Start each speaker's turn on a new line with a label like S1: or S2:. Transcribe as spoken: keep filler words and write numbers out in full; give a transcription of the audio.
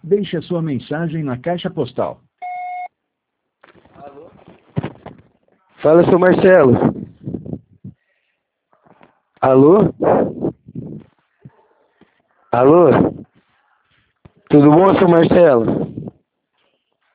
S1: Deixe a sua mensagem na caixa postal.
S2: Fala, seu Marcelo. Alô? Alô? Tudo bom, seu Marcelo?